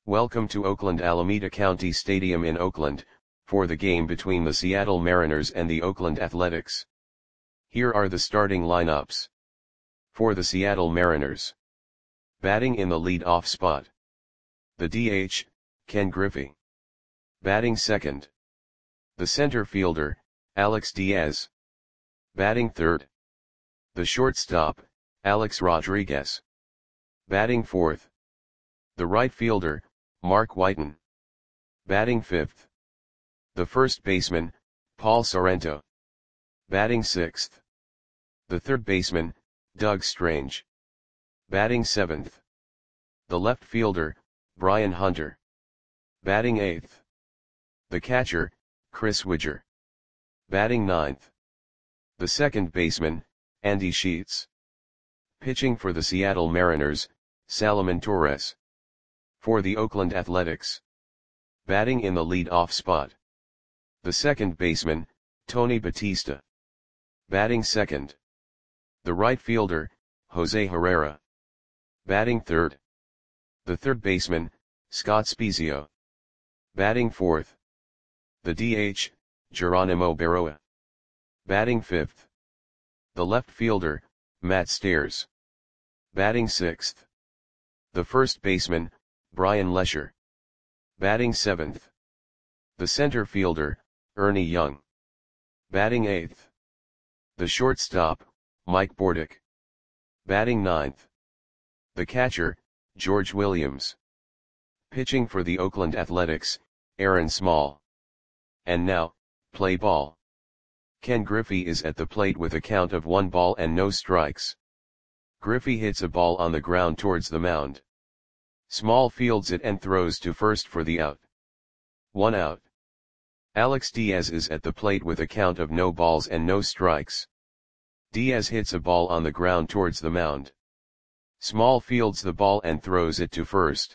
Welcome to Oakland Alameda County Stadium in Oakland, for the game between the Seattle Mariners and the Oakland Athletics. Here are the starting lineups. For the Seattle Mariners. Batting in the lead-off spot. The DH, Ken Griffey. Batting second. The center fielder, Alex Diaz. Batting third. The shortstop, Alex Rodriguez. Batting fourth. The right fielder, Mark Whiten. Batting fifth. The first baseman, Paul Sorrento. Batting sixth. The third baseman, Doug Strange. Batting seventh. The left fielder, Brian Hunter. Batting eighth. The catcher, Chris Widger. Batting ninth. The second baseman, Andy Sheets. Pitching for the Seattle Mariners, Salomon Torres. For the Oakland Athletics. Batting in the lead-off spot. The second baseman, Tony Batista. Batting second. The right fielder, Jose Herrera. Batting third. The third baseman, Scott Spiezio. Batting fourth. The DH, Geronimo Berroa. Batting fifth. The left fielder, Matt Stairs. Batting sixth. The first baseman, Brian Lesher. Batting seventh. The center fielder, Ernie Young. Batting eighth. The shortstop, Mike Bordick. Batting ninth. The catcher, George Williams. Pitching for the Oakland Athletics, Aaron Small. And now, play ball. Ken Griffey is at the plate with a count of 1 ball and no strikes. Griffey hits a ball on the ground towards the mound. Small fields it and throws to first for the out. 1 out. Alex Diaz is at the plate with a count of no balls and no strikes. Diaz hits a ball on the ground towards the mound. Small fields the ball and throws it to first.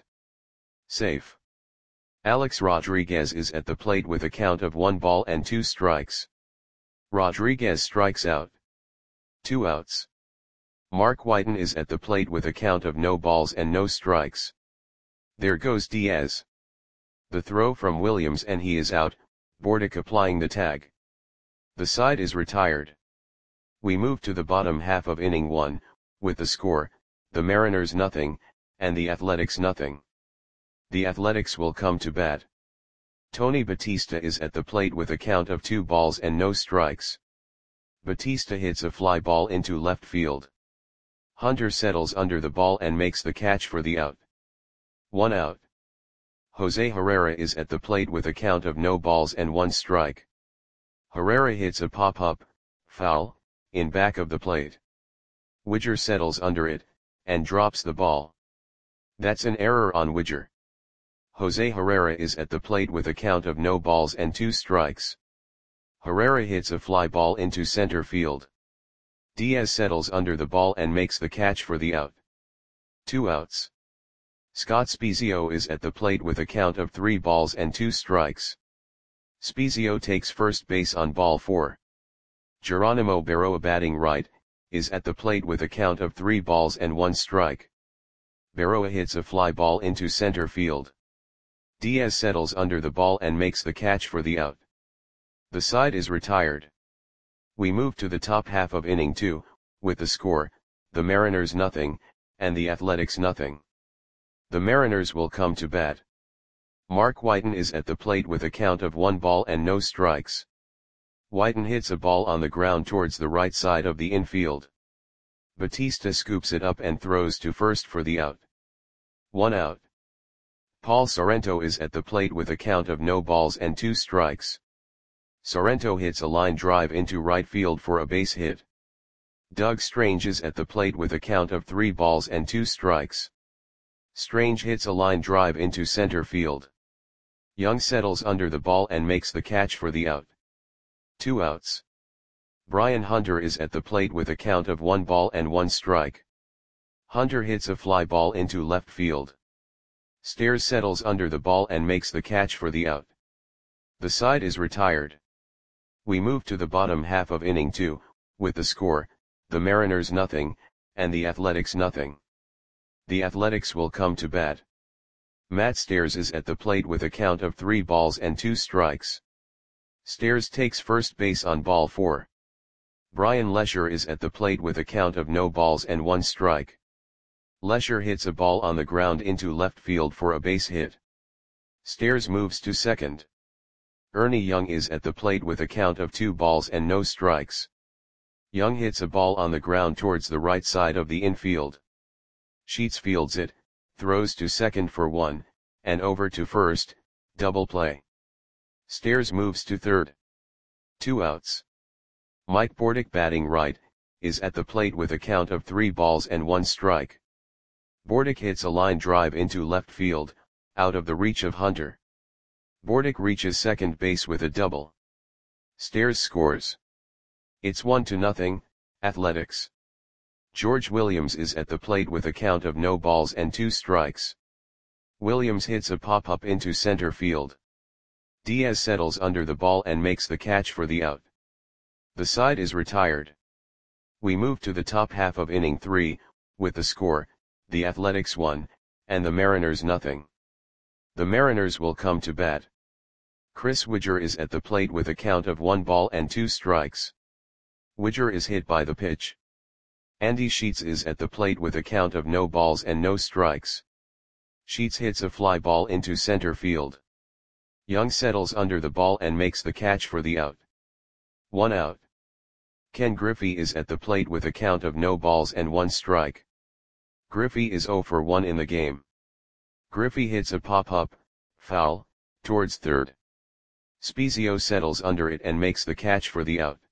Safe. Alex Rodriguez is at the plate with a count of 1 ball and 2 strikes. Rodriguez strikes out. 2 outs. Mark Whiten is at the plate with a count of no balls and no strikes. There goes Diaz. The throw from Williams and he is out, Bordick applying the tag. The side is retired. We move to the bottom half of inning 1, with the score, the Mariners nothing, and the Athletics nothing. The Athletics will come to bat. Tony Batista is at the plate with a count of 2 balls and no strikes. Batista hits a fly ball into left field. Hunter settles under the ball and makes the catch for the out. 1 out. Jose Herrera is at the plate with a count of no balls and 1 strike. Herrera hits a pop-up, foul, in back of the plate. Widger settles under it, and drops the ball. That's an error on Widger. Jose Herrera is at the plate with a count of no balls and 2 strikes. Herrera hits a fly ball into center field. Diaz settles under the ball and makes the catch for the out. 2 outs. Scott Spiezio is at the plate with a count of 3 balls and 2 strikes. Spiezio takes first base on ball 4. Geronimo Berroa batting right, is at the plate with a count of 3 balls and 1 strike. Berroa hits a fly ball into center field. Diaz settles under the ball and makes the catch for the out. The side is retired. We move to the top half of inning 2, with the score, the Mariners nothing, and the Athletics nothing. The Mariners will come to bat. Mark Whiten is at the plate with a count of 1 ball and no strikes. Whiten hits a ball on the ground towards the right side of the infield. Batista scoops it up and throws to first for the out. 1 out. Paul Sorrento is at the plate with a count of no balls and 2 strikes. Sorrento hits a line drive into right field for a base hit. Doug Strange is at the plate with a count of 3 balls and 2 strikes. Strange hits a line drive into center field. Young settles under the ball and makes the catch for the out. 2 outs. Brian Hunter is at the plate with a count of 1 ball and 1 strike. Hunter hits a fly ball into left field. Stairs settles under the ball and makes the catch for the out. The side is retired. We move to the bottom half of inning 2, with the score, the Mariners nothing, and the Athletics nothing. The Athletics will come to bat. Matt Stairs is at the plate with a count of 3 balls and 2 strikes. Stairs takes first base on ball 4. Brian Lesher is at the plate with a count of no balls and 1 strike. Lesher hits a ball on the ground into left field for a base hit. Stairs moves to second. Ernie Young is at the plate with a count of 2 balls and no strikes. Young hits a ball on the ground towards the right side of the infield. Sheets fields it, throws to second for 1, and over to first, double play. Stairs moves to third. 2 outs. Mike Bordick, batting right, is at the plate with a count of 3 balls and 1 strike. Bordick hits a line drive into left field, out of the reach of Hunter. Bordick reaches second base with a double. Stairs scores. It's 1-0, Athletics. George Williams is at the plate with a count of no balls and 2 strikes. Williams hits a pop-up into center field. Diaz settles under the ball and makes the catch for the out. The side is retired. We move to the top half of inning 3, with the score, the Athletics 1, and the Mariners 0. The Mariners will come to bat. Chris Widger is at the plate with a count of 1 ball and 2 strikes. Widger is hit by the pitch. Andy Sheets is at the plate with a count of no balls and no strikes. Sheets hits a fly ball into center field. Young settles under the ball and makes the catch for the out. 1 out. Ken Griffey is at the plate with a count of no balls and 1 strike. Griffey is 0 for 1 in the game. Griffey hits a pop-up, foul, towards third. Spezio settles under it and makes the catch for the out.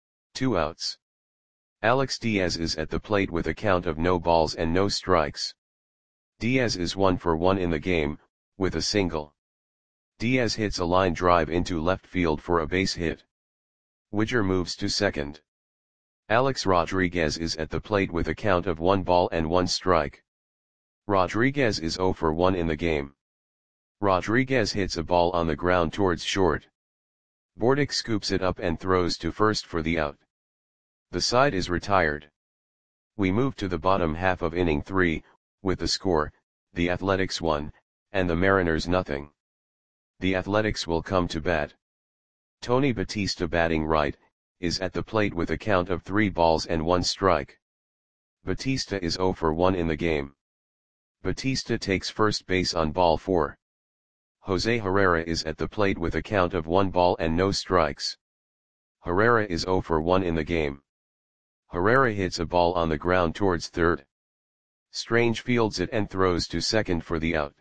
2 outs. Alex Diaz is at the plate with a count of no balls and no strikes. Diaz is 1 for 1 in the game, with a single. Diaz hits a line drive into left field for a base hit. Widger moves to second. Alex Rodriguez is at the plate with a count of 1 ball and 1 strike. Rodriguez is 0 for 1 in the game. Rodriguez hits a ball on the ground towards short. Bordick scoops it up and throws to first for the out. The side is retired. We move to the bottom half of inning 3, with the score, the Athletics 1, and the Mariners 0. The Athletics will come to bat. Tony Batista, batting right, is at the plate with a count of 3 balls and 1 strike. Batista is 0 for 1 in the game. Batista takes first base on ball 4. Jose Herrera is at the plate with a count of 1 ball and no strikes. Herrera is 0 for 1 in the game. Herrera hits a ball on the ground towards third. Strange fields it and throws to second for the out.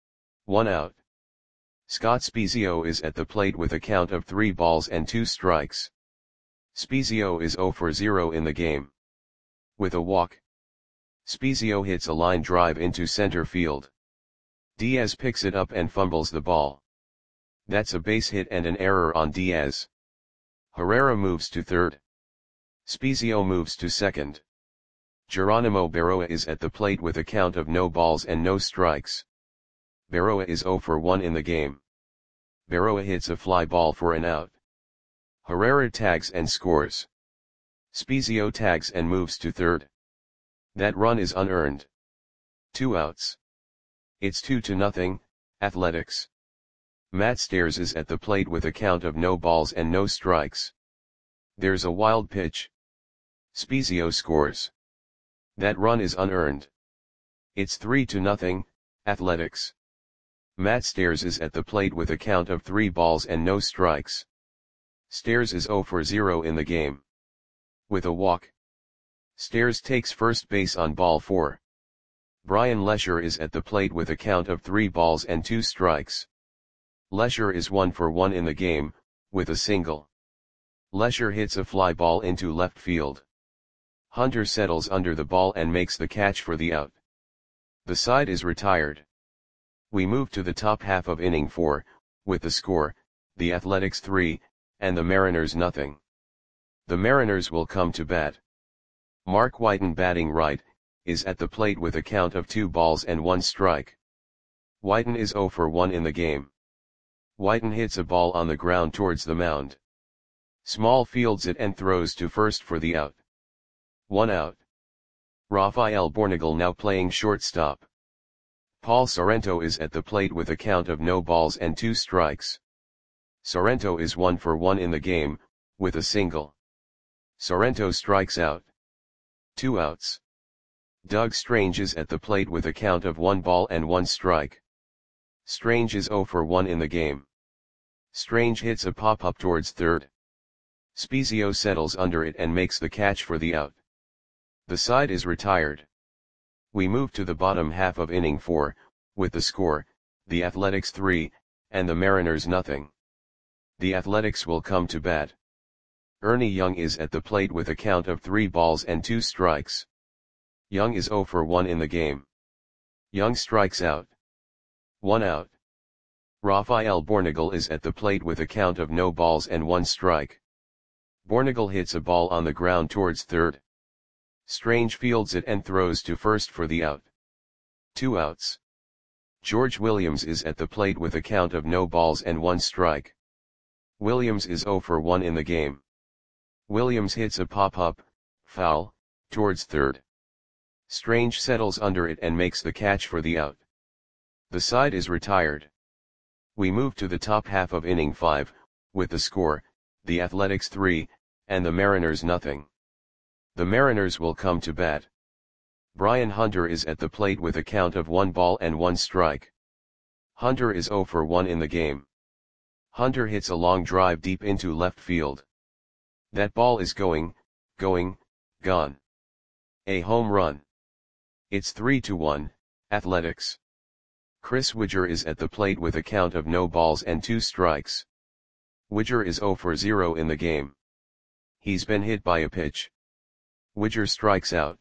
1 out. Scott Spezio is at the plate with a count of 3 balls and 2 strikes. Spezio is 0 for 0 in the game. With a walk. Spezio hits a line drive into center field. Diaz picks it up and fumbles the ball. That's a base hit and an error on Diaz. Herrera moves to third. Spezio moves to second. Geronimo Berroa is at the plate with a count of no balls and no strikes. Berroa is 0 for 1 in the game. Berroa hits a fly ball for an out. Herrera tags and scores. Spezio tags and moves to third. That run is unearned. 2 outs. It's 2-0, Athletics. Matt Stairs is at the plate with a count of no balls and no strikes. There's a wild pitch. Spezio scores. That run is unearned. It's 3-0, Athletics. Matt Stairs is at the plate with a count of 3 balls and no strikes. Stairs is 0 for 0 in the game. With a walk. Stairs takes first base on ball 4. Brian Lesher is at the plate with a count of 3 balls and 2 strikes. Lesher is 1 for 1 in the game, with a single. Lesher hits a fly ball into left field. Hunter settles under the ball and makes the catch for the out. The side is retired. We move to the top half of inning 4, with the score, the Athletics 3, and the Mariners 0. The Mariners will come to bat. Mark Whiten, batting right, is at the plate with a count of 2 balls and 1 strike. Whiten is 0 for 1 in the game. Whiten hits a ball on the ground towards the mound. Small fields it and throws to first for the out. 1 out. Rafael Bornagel now playing shortstop. Paul Sorrento is at the plate with a count of no balls and 2 strikes. Sorrento is 1 for 1 in the game, with a single. Sorrento strikes out. 2 outs. Doug Strange is at the plate with a count of 1 ball and 1 strike. Strange is 0 for 1 in the game. Strange hits a pop-up towards third. Spezio settles under it and makes the catch for the out. The side is retired. We move to the bottom half of inning 4, with the score, the Athletics 3, and the Mariners nothing. The Athletics will come to bat. Ernie Young is at the plate with a count of 3 balls and 2 strikes. Young is 0 for 1 in the game. Young strikes out. 1 out. Rafael Bornagel is at the plate with a count of no balls and 1 strike. Bornagel hits a ball on the ground towards third. Strange fields it and throws to first for the out. 2 outs. George Williams is at the plate with a count of no balls and 1 strike. Williams is 0 for 1 in the game. Williams hits a pop-up, foul, towards third. Strange settles under it and makes the catch for the out. The side is retired. We move to the top half of inning 5, with the score, the Athletics 3, and the Mariners nothing. The Mariners will come to bat. Brian Hunter is at the plate with a count of 1 ball and 1 strike. Hunter is 0 for 1 in the game. Hunter hits a long drive deep into left field. That ball is gone. A home run. It's 3-1, Athletics. Chris Widger is at the plate with a count of no balls and 2 strikes. Widger is 0 for 0 in the game. He's been hit by a pitch. Widger strikes out.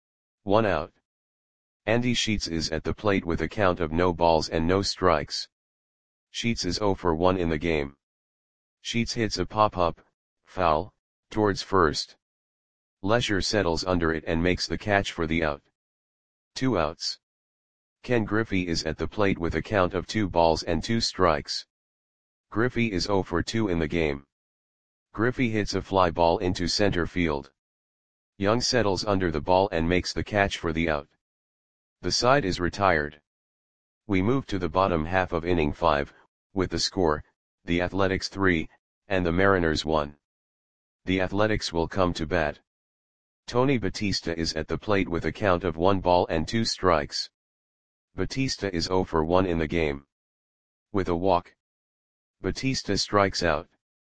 1 out. Andy Sheets is at the plate with a count of no balls and no strikes. Sheets is 0 for 1 in the game. Sheets hits a pop-up, foul, towards first. Lesher settles under it and makes the catch for the out. 2 outs. Ken Griffey is at the plate with a count of 2 balls and 2 strikes. Griffey is 0 for 2 in the game. Griffey hits a fly ball into center field. Young settles under the ball and makes the catch for the out. The side is retired. We move to the bottom half of inning 5, with the score, the Athletics 3, and the Mariners 1. The Athletics will come to bat. Tony Batista is at the plate with a count of 1 ball and 2 strikes. Batista is 0 for 1 in the game. With a walk. Batista strikes out.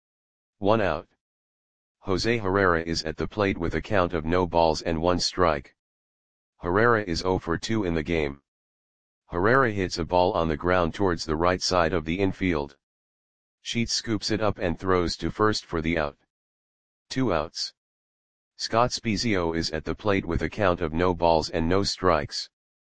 1 out. Jose Herrera is at the plate with a count of no balls and 1 strike. Herrera is 0 for 2 in the game. Herrera hits a ball on the ground towards the right side of the infield. Sheets scoops it up and throws to first for the out. 2 outs. Scott Spezio is at the plate with a count of no balls and no strikes.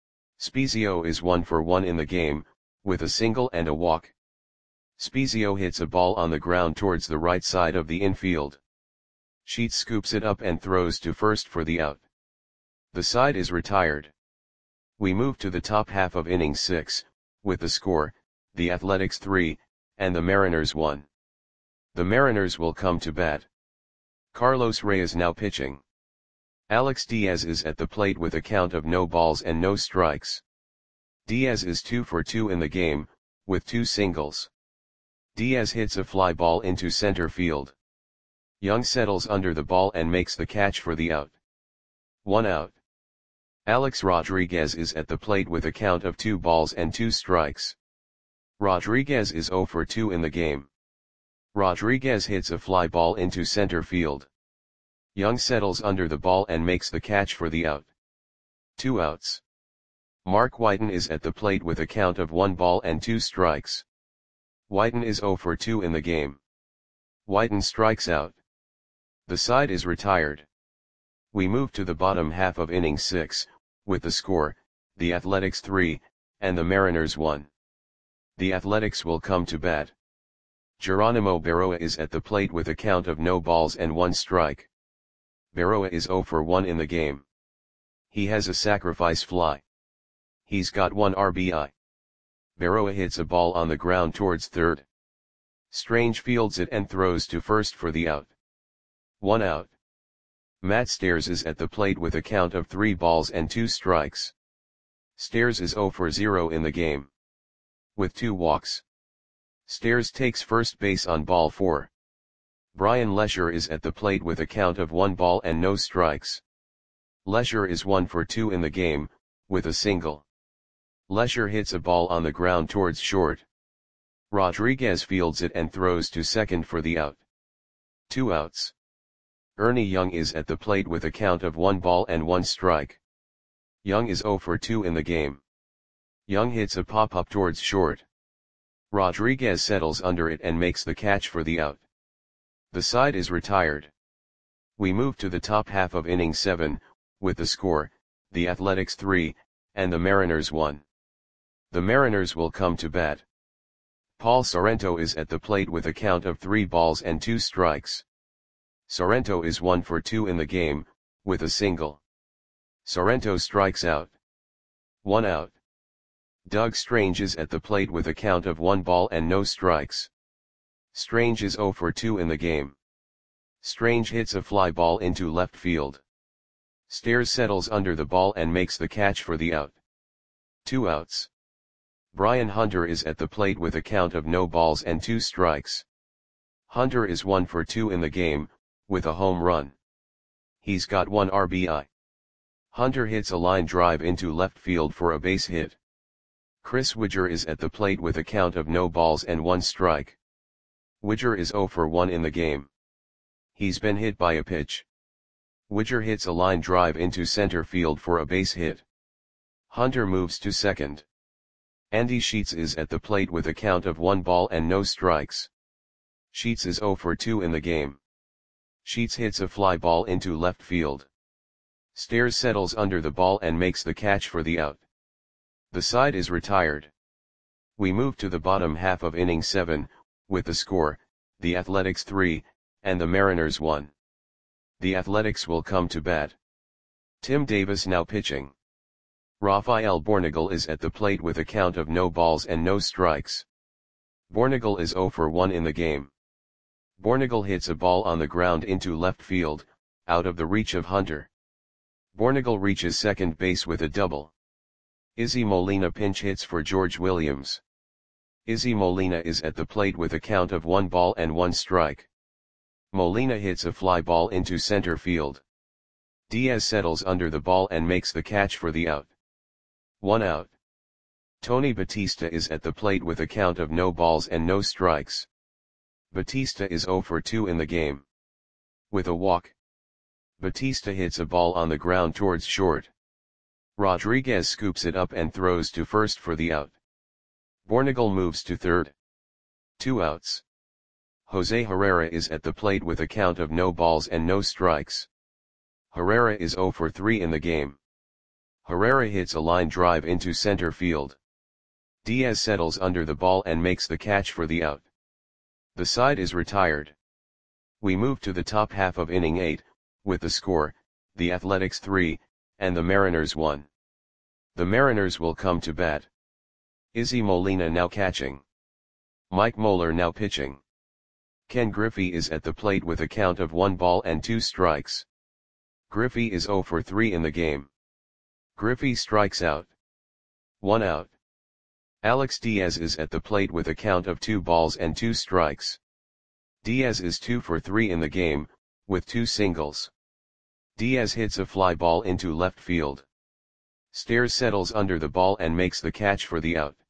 Spezio is 1 for 1 in the game, with a single and a walk. Spezio hits a ball on the ground towards the right side of the infield. Sheets scoops it up and throws to first for the out. The side is retired. We move to the top half of inning 6, with the score, the Athletics 3, and the Mariners 1. The Mariners will come to bat. Carlos Reyes now pitching. Alex Diaz is at the plate with a count of no balls and no strikes. Diaz is 2 for 2 in the game, with 2 singles. Diaz hits a fly ball into center field. Young settles under the ball and makes the catch for the out. 1 out. Alex Rodriguez is at the plate with a count of 2 balls and 2 strikes. Rodriguez is 0 for 2 in the game. Rodriguez hits a fly ball into center field. Young settles under the ball and makes the catch for the out. 2 outs. Mark Whiten is at the plate with a count of 1 ball and 2 strikes. Whiten is 0 for 2 in the game. Whiten strikes out. The side is retired. We move to the bottom half of inning 6, with the score, the Athletics 3, and the Mariners 1. The Athletics will come to bat. Geronimo Berroa is at the plate with a count of no balls and 1 strike. Berroa is 0 for 1 in the game. He has a sacrifice fly. He's got 1 RBI. Berroa hits a ball on the ground towards third. Strange fields it and throws to first for the out. 1 out. Matt Stairs is at the plate with a count of 3 balls and 2 strikes. Stairs is 0 for 0 in the game. With 2 walks. Stairs takes first base on ball 4. Brian Lesher is at the plate with a count of 1 ball and no strikes. Lesher is 1 for 2 in the game, with a single. Lesher hits a ball on the ground towards short. Rodriguez fields it and throws to second for the out. 2 outs. Ernie Young is at the plate with a count of 1 ball and 1 strike. Young is 0 for 2 in the game. Young hits a pop-up towards short. Rodriguez settles under it and makes the catch for the out. The side is retired. We move to the top half of inning 7, with the score, the Athletics 3, and the Mariners 1. The Mariners will come to bat. Paul Sorrento is at the plate with a count of 3 balls and 2 strikes. Sorrento is 1 for 2 in the game, with a single. Sorrento strikes out. 1 out. Doug Strange is at the plate with a count of 1 ball and no strikes. Strange is 0 for 2 in the game. Strange hits a fly ball into left field. Stairs settles under the ball and makes the catch for the out. 2 outs. Brian Hunter is at the plate with a count of no balls and 2 strikes. Hunter is 1 for 2 in the game, with a home run. He's got 1 RBI. Hunter hits a line drive into left field for a base hit. Chris Widger is at the plate with a count of no balls and 1 strike. Widger is 0 for 1 in the game. He's been hit by a pitch. Widger hits a line drive into center field for a base hit. Hunter moves to second. Andy Sheets is at the plate with a count of 1 ball and no strikes. Sheets is 0 for 2 in the game. Sheets hits a fly ball into left field. Stairs settles under the ball and makes the catch for the out. The side is retired. We move to the bottom half of inning 7, with the score, the Athletics 3, and the Mariners 1. The Athletics will come to bat. Tim Davis now pitching. Rafael Bornagel is at the plate with a count of no balls and no strikes. Bornagel is 0 for 1 in the game. Bornagel hits a ball on the ground into left field, out of the reach of Hunter. Bornagel reaches second base with a double. Izzy Molina pinch hits for George Williams. Izzy Molina is at the plate with a count of 1 ball and 1 strike. Molina hits a fly ball into center field. Diaz settles under the ball and makes the catch for the out. 1 out. Tony Batista is at the plate with a count of no balls and no strikes. Batista is 0 for 2 in the game. With a walk. Batista hits a ball on the ground towards short. Rodriguez scoops it up and throws to first for the out. Bornagel moves to third. 2 outs. Jose Herrera is at the plate with a count of no balls and no strikes. Herrera is 0 for 3 in the game. Herrera hits a line drive into center field. Diaz settles under the ball and makes the catch for the out. The side is retired. We move to the top half of inning 8, with the score, the Athletics 3, and the Mariners 1. The Mariners will come to bat. Izzy Molina now catching. Mike Moeller now pitching. Ken Griffey is at the plate with a count of 1 ball and 2 strikes. Griffey is 0 for 3 in the game. Griffey strikes out. 1 out. Alex Diaz is at the plate with a count of 2 balls and 2 strikes. Diaz is 2 for 3 in the game, with 2 singles. Diaz hits a fly ball into left field. Stairs settles under the ball and makes the catch for the out.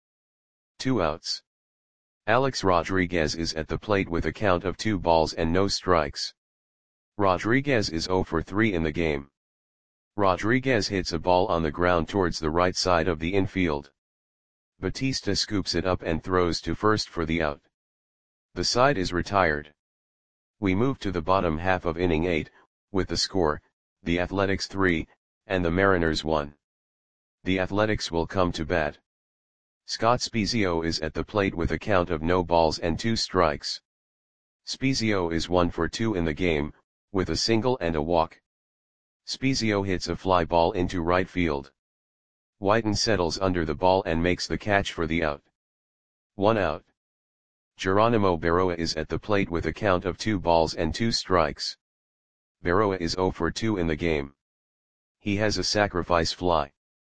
2 outs. Alex Rodriguez is at the plate with a count of 2 balls and no strikes. Rodriguez is 0 for 3 in the game. Rodriguez hits a ball on the ground towards the right side of the infield. Batista scoops it up and throws to first for the out. The side is retired. We move to the bottom half of inning 8, with the score, the Athletics 3, and the Mariners 1. The Athletics will come to bat. Scott Spiezio is at the plate with a count of no balls and 2 strikes. Spiezio is 1 for 2 in the game, with a single and a walk. Spiezio hits a fly ball into right field. Whiten settles under the ball and makes the catch for the out. 1 out. Geronimo Berroa is at the plate with a count of 2 balls and 2 strikes. Berroa is 0 for 2 in the game. He has a sacrifice fly.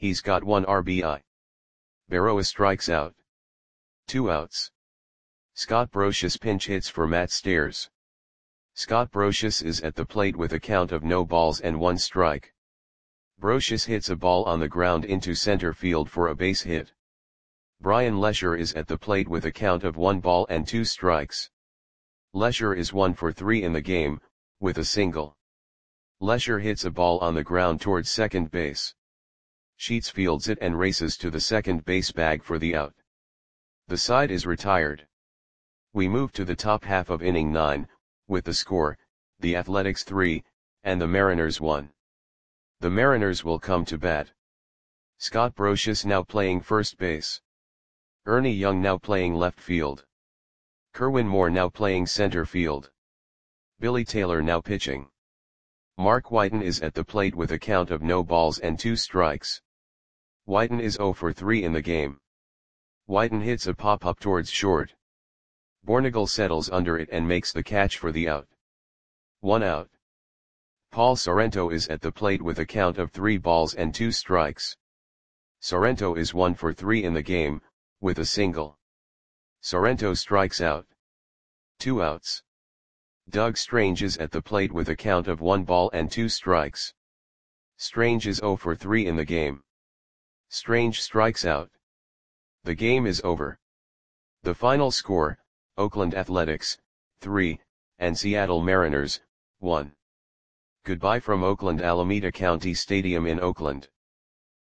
He's got 1 RBI. Berroa strikes out. 2 outs. Scott Brosius pinch hits for Matt Stairs. Scott Brosius is at the plate with a count of no balls and 1 strike. Brosius hits a ball on the ground into center field for a base hit. Brian Lesher is at the plate with a count of 1 ball and 2 strikes. Lesher is 1 for 3 in the game, with a single. Lesher hits a ball on the ground towards second base. Sheets fields it and races to the second base bag for the out. The side is retired. We move to the top half of inning 9, with the score, the Athletics 3, and the Mariners 1. The Mariners will come to bat. Scott Brosius now playing first base. Ernie Young now playing left field. Kerwin Moore now playing center field. Billy Taylor now pitching. Mark Whiten is at the plate with a count of no balls and 2 strikes. Whiten is 0 for 3 in the game. Whiten hits a pop-up towards short. Bornagel settles under it and makes the catch for the out. 1 out. Paul Sorrento is at the plate with a count of 3 balls and 2 strikes. Sorrento is 1 for 3 in the game, with a single. Sorrento strikes out. 2 outs. Doug Strange is at the plate with a count of 1 ball and 2 strikes. Strange is 0 for 3 in the game. Strange strikes out. The game is over. The final score, Oakland Athletics, 3, and Seattle Mariners, 1. Goodbye from Oakland Alameda County Stadium in Oakland.